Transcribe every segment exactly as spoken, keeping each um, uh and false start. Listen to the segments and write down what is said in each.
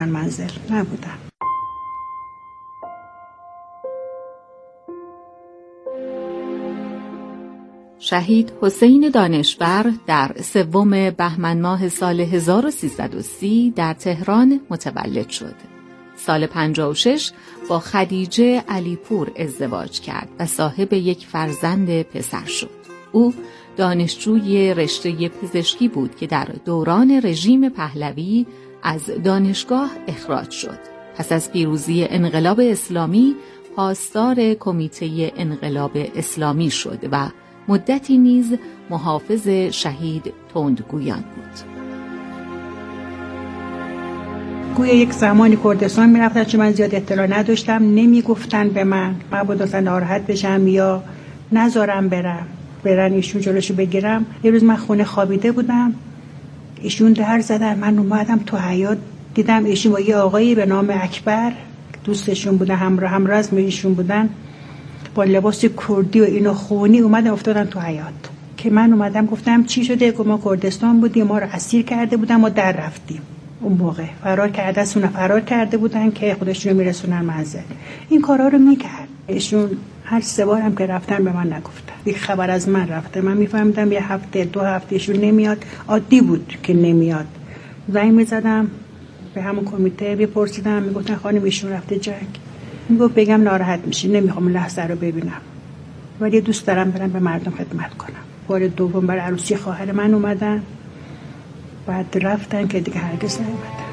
منزل نبودم. شهید حسین دانشور در سوم بهمن ماه سال هزار و سیصد و سی در تهران متولد شد. سال پنجاه و شش با خدیجه علیپور ازدواج کرد و صاحب یک فرزند پسر شد. او دانشجوی رشته پزشکی بود که در دوران رژیم پهلوی از دانشگاه اخراج شد. پس از پیروزی انقلاب اسلامی پاسدار کمیته انقلاب اسلامی شد و مدتی نیز محافظ شهید تندگویان بود. گویا یک زمانی کردستان میرفتن، چون من زیاد اطلاع نداشتم، نمیگفتن به من، مبادا اصلا ناراحت بشم یا نذارم برم برن ایشون جلوشو بگیرم. یه روز من خونه خوابیده بودم، ایشون در زدن، من اومدم تو حیاط، دیدم ایشون با یه آقایی به نام اکبر، دوستشون بودن، همراه همراه از ایشون بودن، با لباس کردی و اینو خونی اومدن افتادن تو حیاط. که من اومدم گفتم چی شده؟ گفت ما کردستان بودیم، ما رو اسیر کرده بودن، ما در رفتیم. اون موقع فرار کرده سونه فرار کرده بودن که خودشون رو میرسونن منزل. این کارا رو میکرد. ایشون هر سه بارم که رفتن به من نگفتن، یک خبر از من رفته. من میفهمیدم یه هفته دو هفته ایشون نمیاد، عادی بود که نمیاد. زنگ میزدم به همون کمیته بپرسیدم، میگفتن خانم ایشون رفته جنگ. میگفت بگم ناراحت میشی، نمیخوام لحظه رو ببینم، ولی دوست دارم برم به مردم خدمت کنم. بار دوم برای عروسی خواهر من اومدن، بعد رفتن که دیگه هرگز نیومدن.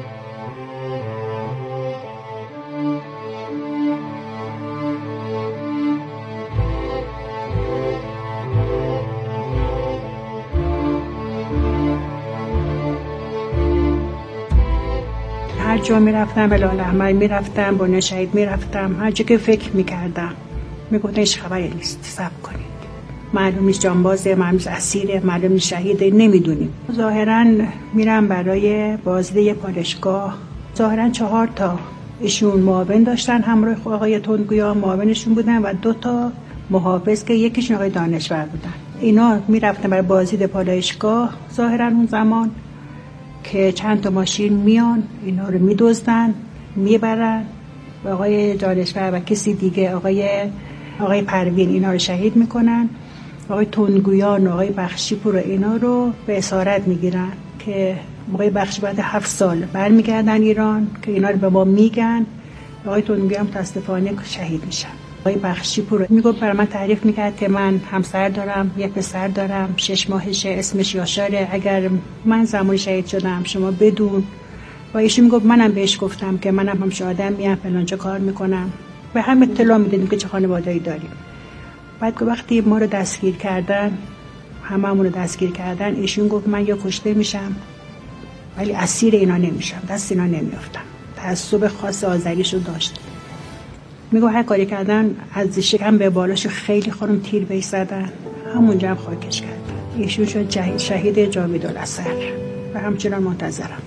هر جا میرفتم به لال احمر میرفتم، با شهید میرفتم، هر جا که فکر میکردم میگفتن هیچ خبری نیست، صبر کنید، معلوم نیست جانبازه، معلوم نیست اسیره، معلوم نیست شهیده، نمیدونیم. ظاهرا میرم برای بازدید پالایشگاه. ظاهرا چهار تا ایشون معاون داشتن، همراه آقای تندگویان معاونشون بودن و دو تا محافظ که یکیشون آقای دانشور بودن. اینا میرفتن برای بازدید پالایشگاه ظاهرا اون زمان، که چند تا ماشین میان اینا رو میدزدن میبرن و آقای دانشور و کسی دیگه، آقای آقای پروین، اینا رو شهید میکنن. آقای تندگویان و آقای بخشیپور اینا رو به اسارت میگیرن که آقای بخشی بعد هفت سال برمیگردن ایران که اینا رو به ما میگن. آقای تندگویان متاسفانه شهید میشن. آقای بخشیپور میگفت برای من تعریف میکرد که من همسر دارم، یه پسر دارم، شش ماهشه، اسمش یاشاره، اگر من زمانی شهید شدم شما بدون. و ایشون میگفت منم بهش گفتم که منم همش آدم میام فلانجا کار میکنم، به هم اطلاع میدادیم که چه خانواده‌ای داریم. بعد که وقتی ما رو دستگیر کردن، هممون رو دستگیر کردن، ایشون گفت من یا کشته میشم ولی اسیر اینا نمیشم، دست اینا نمیافتم. تعصب خاص آذریشو داشت. میگه هر کاری کردن از شکم به بالاشو خیلی خانم تیر بهش زدن، همونجا هم خاکش کردن. ایشون شد شهید جاویدالاثر و همچنان منتظرم.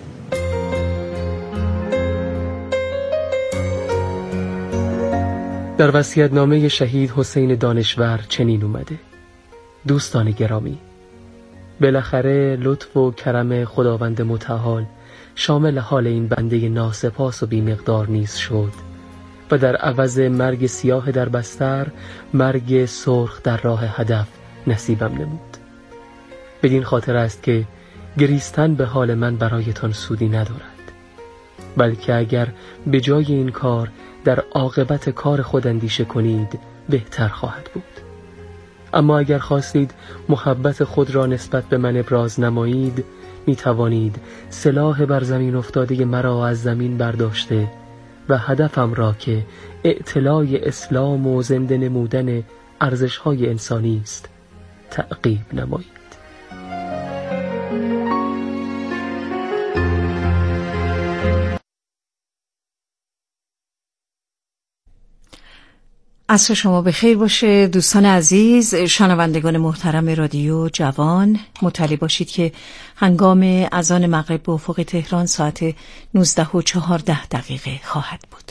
در وصیت‌نامه شهید حسین دانشور چنین اومده: دوستان گرامی، بالاخره لطف و کرم خداوند متعال شامل حال این بنده ناسپاس و بی‌مقدار نیز شد و در عوض مرگ سیاه در بستر، مرگ سرخ در راه هدف نصیبم نمود. بدین خاطر است که گریستن به حال من برایتان سودی ندارد، بلکه اگر به جای این کار در عاقبت کار خود اندیشه کنید بهتر خواهد بود. اما اگر خواستید محبت خود را نسبت به من ابراز نمایید، می توانید سلاح بر زمین افتاده مرا از زمین برداشته و هدفم را که اعتلاء اسلام و زنده نمودن ارزش‌های انسانی است تعقیب نمایید. عصر شما بخیر باشه دوستان عزیز، شنوندگان محترم رادیو جوان. مطلع باشید که هنگام اذان مغرب به افق تهران ساعت نوزده و چهارده دقیقه خواهد بود.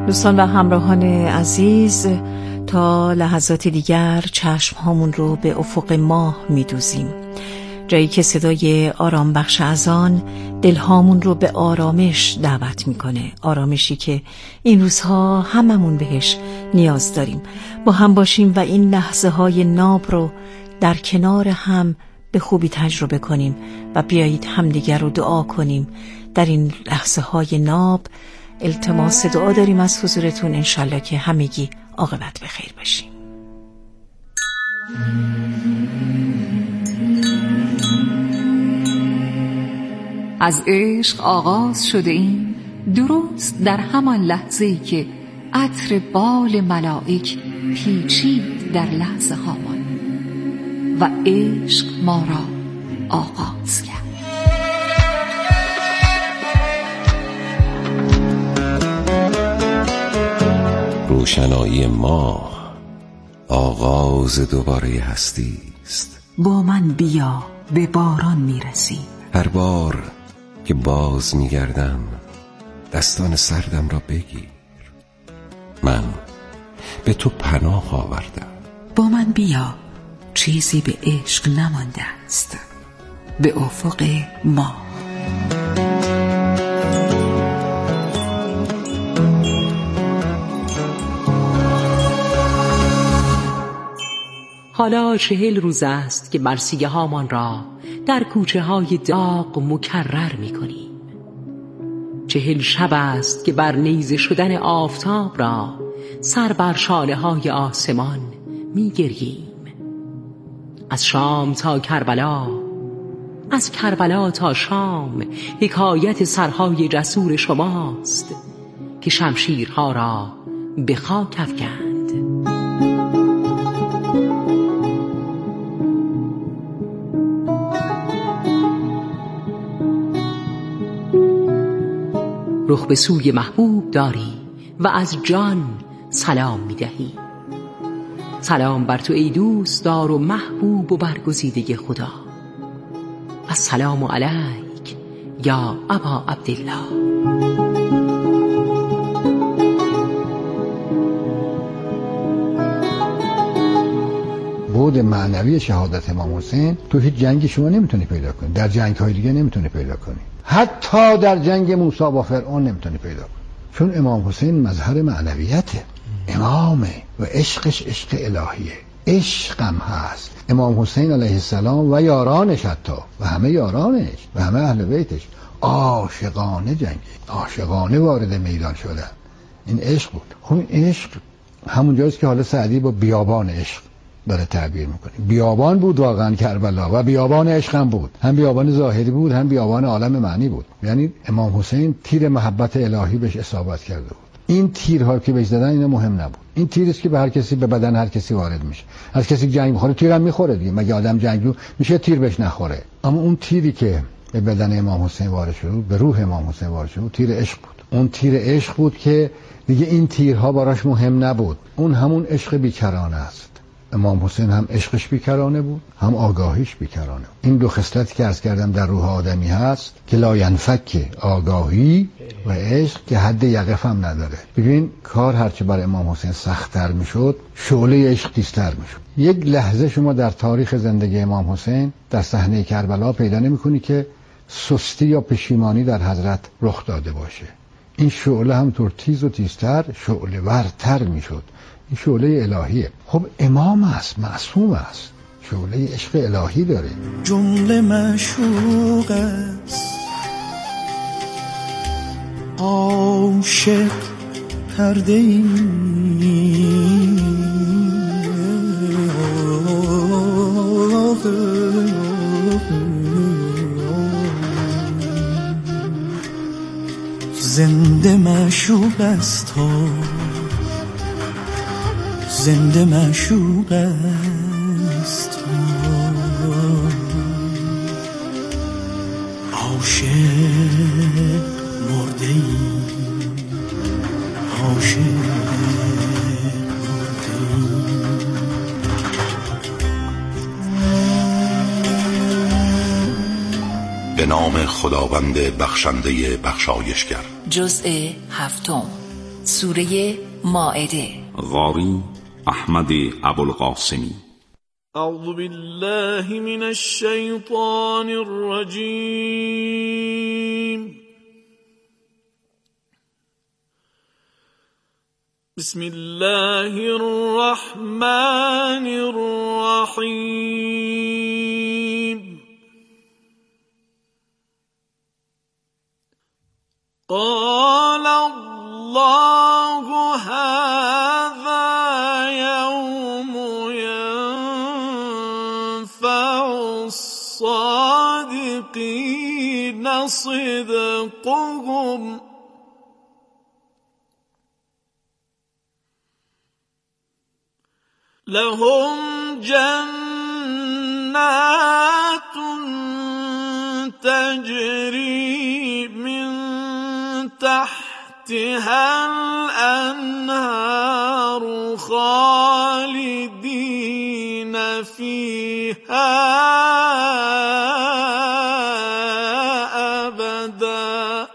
دوستان و همراهان عزیز، تا لحظات دیگر چشم هامون رو به افق ماه می دوزیم، جایی که صدای آرام بخش اذان دلهامون رو به آرامش دعوت میکنه، آرامشی که این روزها هممون بهش نیاز داریم. با هم باشیم و این لحظه های ناب رو در کنار هم به خوبی تجربه کنیم و بیایید همدیگر رو دعا کنیم. در این لحظه های ناب التماس دعا داریم از حضورتون، انشالله که همگی عاقبت به خیر باشیم. از عشق آغاز شده ایم، درست در همان لحظه‌ای که عطر بال ملائک پیچید در لحظه هامان و عشق ما را آغاز کرد. روشنایی ماه آغاز دوباره هستی است. با من بیا به باران میرسی. هر بار که باز میگردم دستان سردم را بگیر. من به تو پناه آوردم. با من بیا، چیزی به عشق نمانده است. به افق ما. حالا چهل روز است که مرثیه هامان را در کوچه های داغ مکرر می کنیم. چهل شب است که بر نیزه شدن آفتاب را سر بر شاله های آسمان می گریم. از شام تا کربلا، از کربلا تا شام، حکایت سرهای جسور شماست که شمشیرها را به خاک افکند. رخ به سوی محبوب داری و از جان سلام می دهی. سلام بر تو ای دوست دار و محبوب و برگزیده خدا. السلام علیک یا ابا عبدالله. بود معنوی شهادت امام حسین تو هیچ جنگی شما نمیتونی پیدا کنی، در جنگ های دیگه نمیتونی پیدا کنی، حتی در جنگ موسی با فرعون نمیتونی پیدا کنی، چون امام حسین مظهر معنویته، امامه و عشقش عشق الهیه، عشقم هست. امام حسین علیه السلام و یارانش حتی و همه یارانش و همه اهل بیتش عاشقانه جنگید، عاشقانه وارد میدان شدن. این عشق بود. خب این عشق همونجاست که حالا سعدی با بیابان عشق داره تعبیر میکنه. بیابان بود واقعا کربلا و بیابان عشق هم بود، هم بیابان ظاهری بود هم بیابان عالم معنی بود. یعنی امام حسین تیر محبت الهی بهش اصابت کرده بود. این تیرها که بهش زدن اینا مهم نبود. این تیری است که به هر کسی، به بدن هر کسی وارد میشه. هر کسی جنگ میخوره تیرم میخوره دیگه، مگه آدم جنگجو میشه تیر بهش نخوره؟ اما اون تیری که به بدن امام حسین وارد شد، به روح امام حسین وارد شد، تیر عشق بود. اون تیر عشق بود که دیگه این تیرها براش مهم نبود. اون همون عشق بیکرانه است. امام حسین هم عشقش بیکرانه بود، هم آگاهیش بیکرانه بود. این دو خصلتی که عرض کردم در روح آدمی هست که لا ینفک، آگاهی و عشق، که حد یقف هم نداره. ببین کار هرچه بر امام حسین سخت‌تر میشد، شعله عشق تیزتر میشد. یک لحظه شما در تاریخ زندگی امام حسین در صحنه کربلا پیدا نمی‌کنی که سستی یا پشیمانی در حضرت رخ داده باشه. این شعله هم طور تیز و تیزتر، شعله ورتر میشد. این شعله الهیه. خب امام است، معصوم است، شعله عشق الهی داره. جمله معشوق است، عاشق کرده ای، زنده معشوق است، زنده معشوق است، عاشق مرده ای، عاشق مرده ای. به نام خداوند بخشنده بخشایشگر. جزء هفتم. سوره مائده. قاری احمد ابوالقاسمی. اعوذ بالله من الشیطان الرجیم. بسم الله الرحمن الرحیم. قال الله هذا يوم ينفع الصادقين صدقهم لهم جنات تجري من تحتها الأنهار خالدين فيها أبدا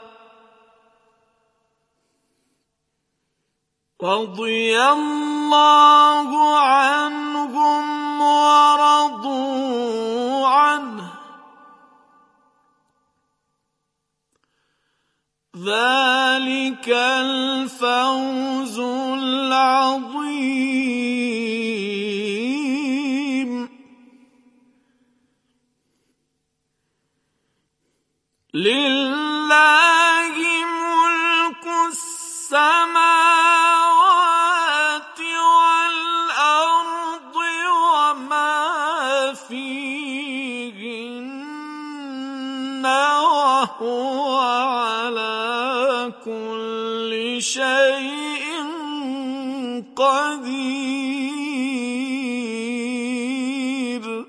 رضي الله عنهم ورضوا عنه ذلك الفوز العظيم. لله ملك السماوات والأرض وما فيهن وهو على كل شيء قدير.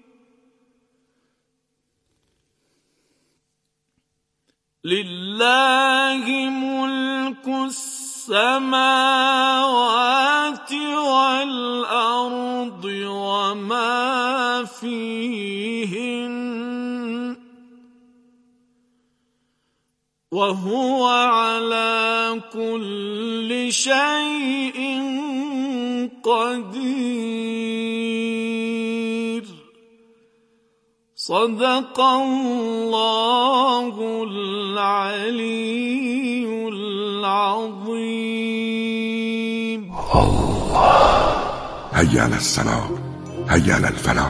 لله ملك السماوات والأرض وما فيهن وهو على كل شيء قدير. صدق الله العلي العظيم. الله هيا على الصلاة هيا على الفلاح.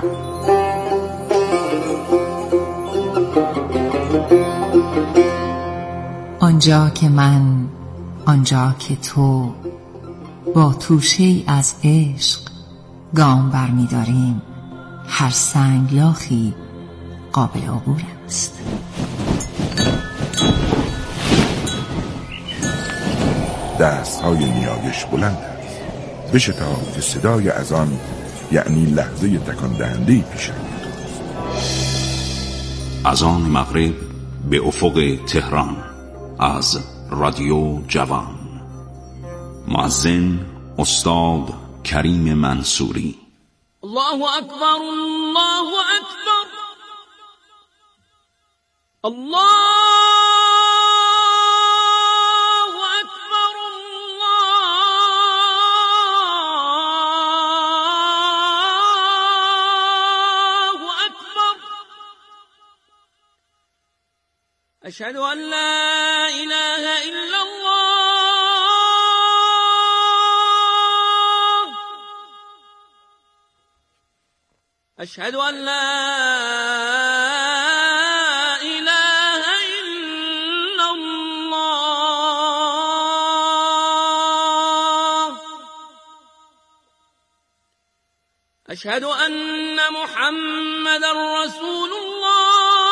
آنجا که من، آنجا که تو، با توشه‌ای از عشق گام برمی داریم، هر سنگلاخی قابل عبور است. دست های نیایش بلند است. بشتاب که صدای اذان یعنی لحظه تکان دهنده پیش آید. اذان مغرب به افق تهران از رادیو جوان. مؤذن استاد کریم منصوری. الله اکبر الله اکبر الله اکبر الله اکبر. اشهد ان لا اله الا الله. اشهد ان لا اله الا الله. اشهد ان محمدا رسول الله.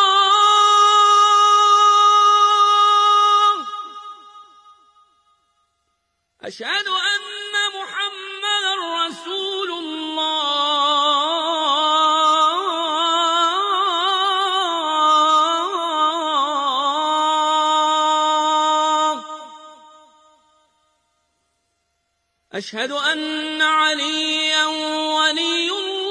أشهد أن محمدا رسول الله. أشهد أن عليا ولي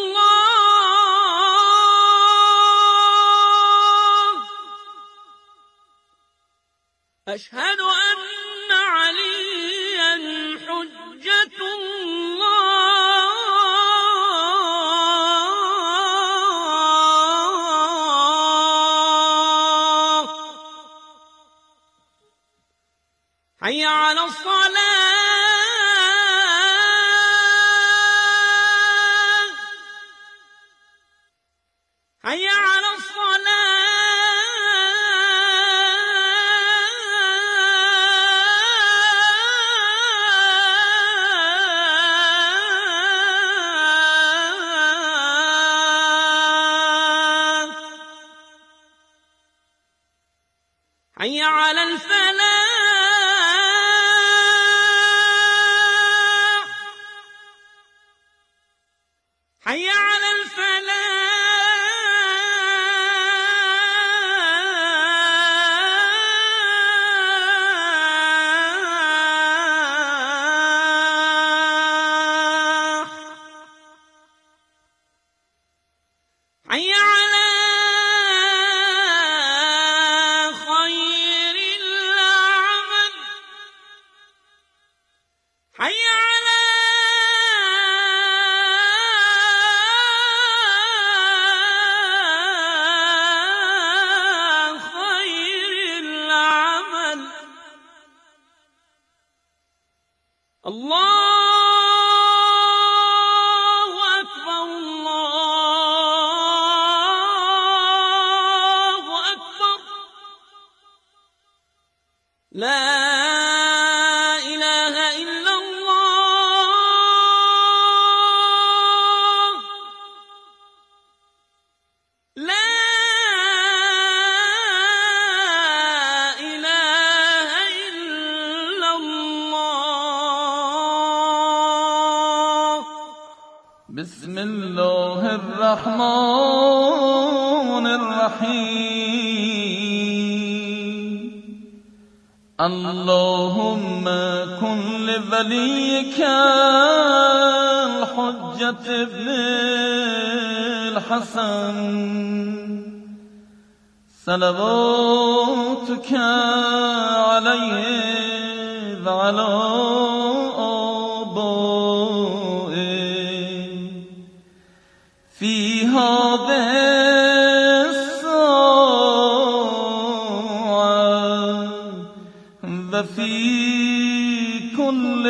الله. أشهد أن عليا حي على الصلاة حي على الصلاة حي على الفلاح حي على الفلاح حي على خير العمل حي على خير العمل الله أكبر الله أكبر لا إله إلا الله لا إله إلا الله بسم الله الرحمن الرحيم اللهم كن لوليك الحجة ابن الحسن صلواتك عليه وعلى آبائه في هذه الساعة وفي كل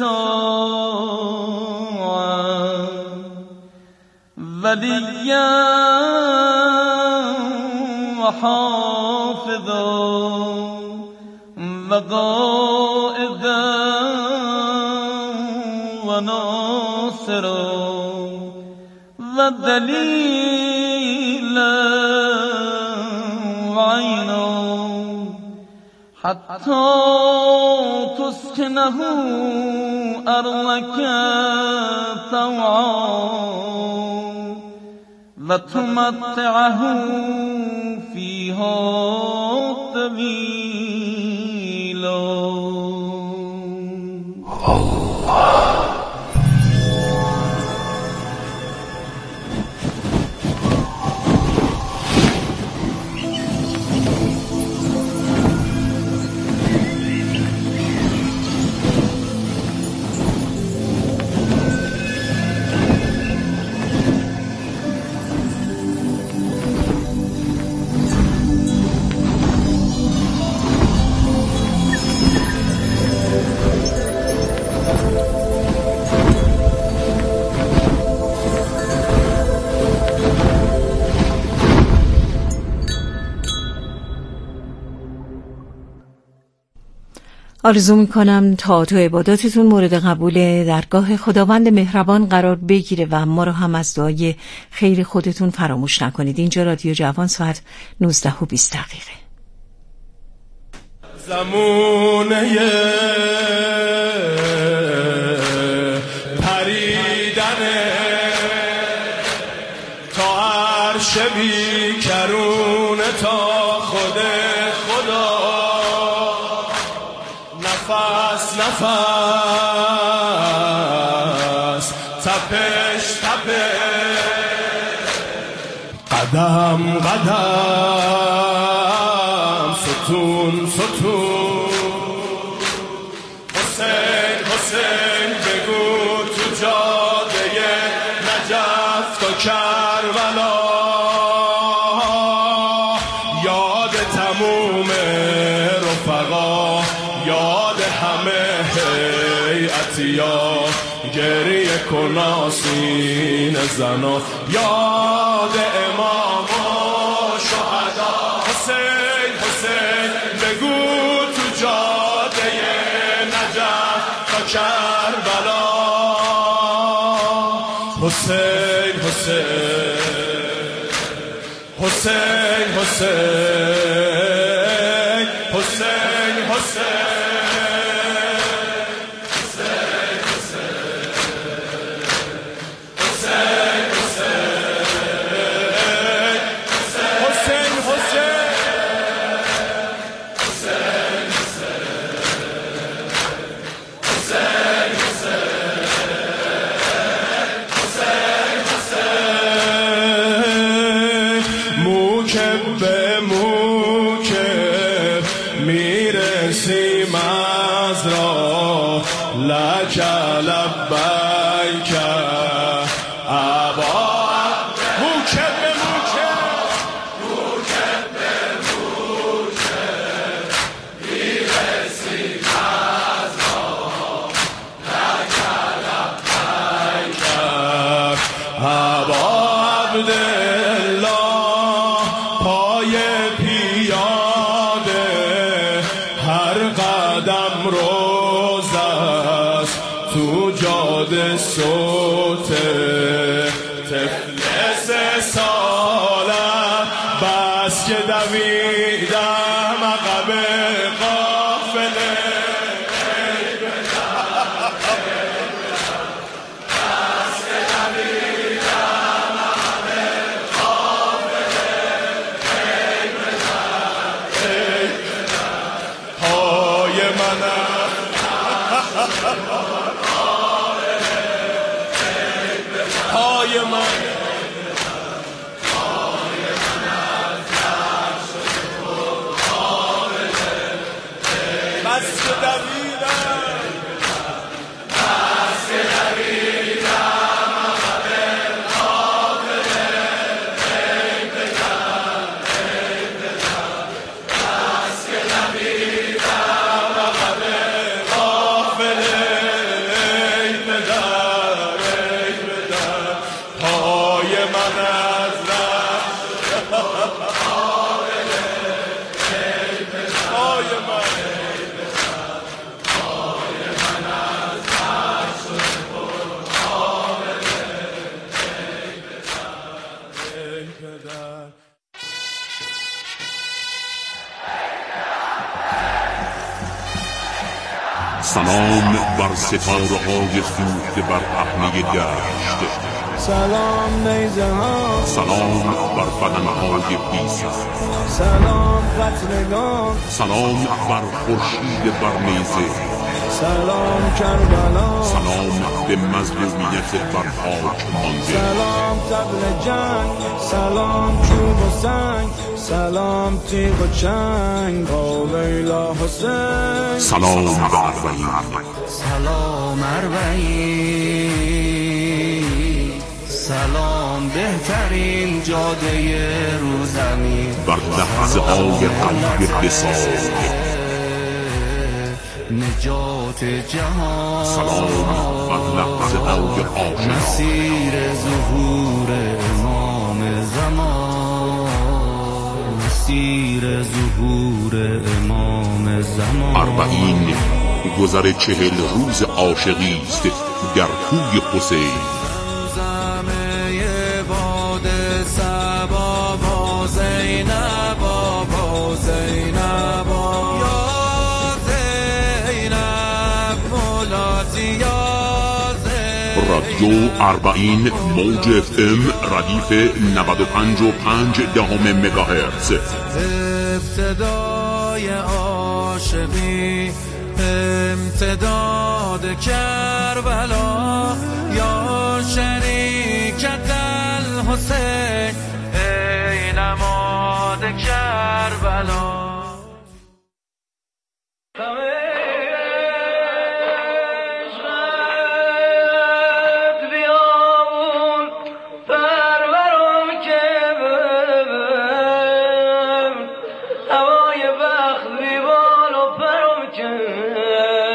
ساعة وليا وحافظا وقائدا وناصرا ودليلا وعينا حتى تسكنه أرضك طوعا وتمتعه فيها طويلا آرزو میکنم تا تو عباداتتون مورد قبول درگاه خداوند مهربان قرار بگیره و ما رو هم از دعای خیر خودتون فراموش نکنید. اینجا رادیو جوان، ساعت نوزده و بیست دقیقه. زمونه پریدنه تا عرش بی کرونه تا خود خدا نفس نفس تپش تپش قدم قدم ستون ستون حسین حسین بگو تو جاده نجف تا کربلا یاد تموم رفقا یاد همه هیئتیا گریه کن آسین زنا یاد امام و شهدا حسین حسین بگو تو جاده نجف تا کربلا حسین حسین حسین حسین حسین حسین لك لبيك أبا موكب موكب موكب موكب میرسی مزرا لك لبيك أبا عبدالله پای پیاده هر قدم روز است تو جاده صوت تفلس سالم بس که دویدم عقب قافله بس که دویدم عقب قافله ای بدر ای بدر پای منم پای من بس که دویدم بس که دویدم عقب قافله ای بدر ای بدر بس که دویدم عقب قافله ای بدر ای بدر پای من از رفت پای من سلام بر ستاره های سوخته بر پهنه دشت سلام نیزه ها سلام بر بدن های بیسر سلام قتلگان سلام بر خورشید بر نیزه سلام کربلا سلام به مظلومیت بر خاک مانده سلام طبل جنگ سلام چوب و سنگ سلام تیغ و چنگ با لیلا حسین سلام به اربعین سلام اربعین سلام بهترین جاده رو زمین بر لحظه های قلب بساز نجات جهان سلام بر لحظه های آشنا مسیر ظهور امام زمان مسیر ظهور امام زمان اربعین گذر چهل روز عاشقی است در کوی حسین زمزمه باد صبا با زینب با زینب یا زینب مولاتی یا زینب رادیو اربعین موج اف ام ردیف نود و پنج و پنج دهم مگاهرتز ابتدای عاشقی امتداد کربلا یا شریکت الحسین ای نماد کربلا هوای بخت بیبال و پرم کرد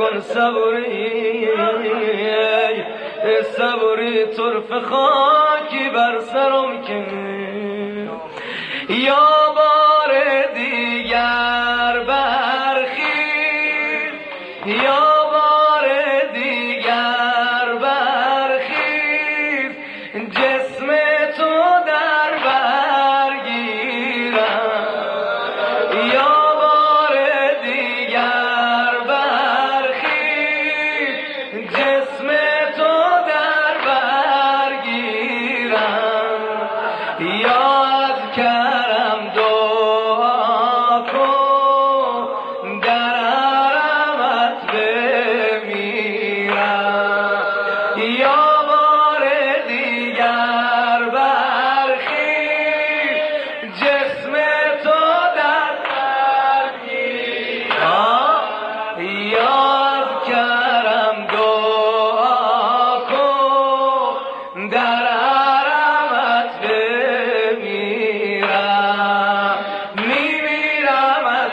کن صبوری صبوری طرف خاکی بر سرم کن یا بار دیگر برخیز یا بار دیگر برخیز جسم تو در برگیرم یا بار دیگر برخیز جسم تو در برگیرم یاد کرم دعا کن در حرمت بمیرم یا بار دیگر برخیز جسم تو در برگیرم یاد کرم دعا کن در حرمت بمیرم میمیرم از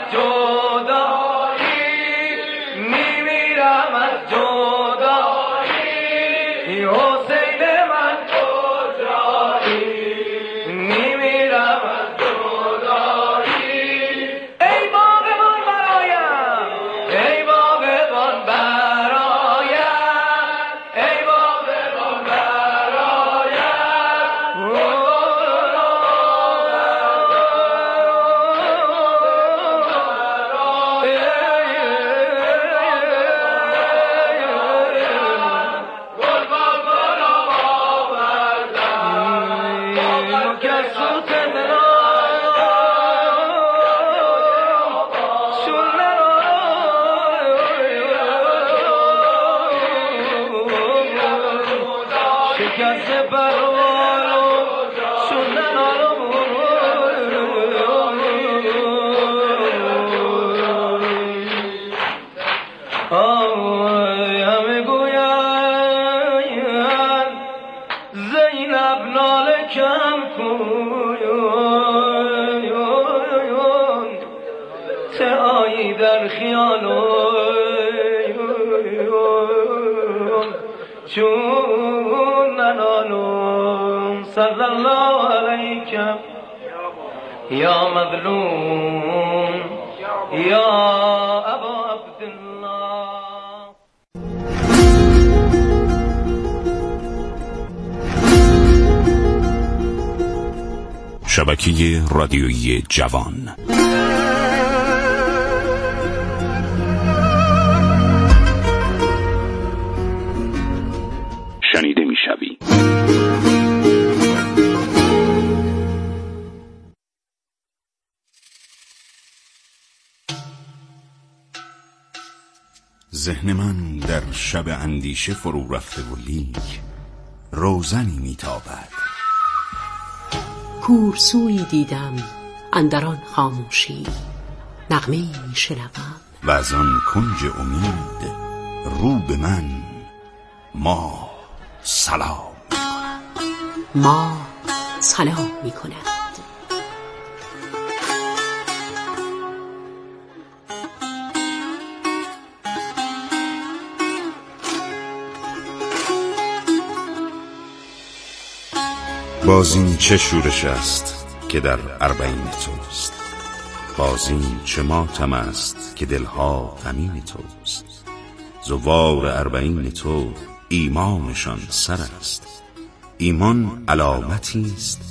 جدایی میمیرم از جدایی حسین من کجایی میمیرم از جدایی ای باغبان برایم ای باغبان برایم ای باغبان شکست بروالو شدن آرام همه گوین زینب ناله کم کن تهایی در خیالو چون ننالم صلی الله علیک یا مظلوم یا ابا عبدالله. شبکه رادیویی جوان. شنیده میشوی. ذهن من در شب اندیشه فرو رفته و لیک روزنی میتابد. کورسویی دیدم اندران خاموشی نغمه‌ای میشنوم و از آن کنج امید رو به من ما سلام میکند. ما سلام میکند. بازین چه شورش است که در اربعین توست، بازین چه ماتم است که دلها غمین توست. زوار اربعین تو ایمانشان سر است، ایمان علامتی است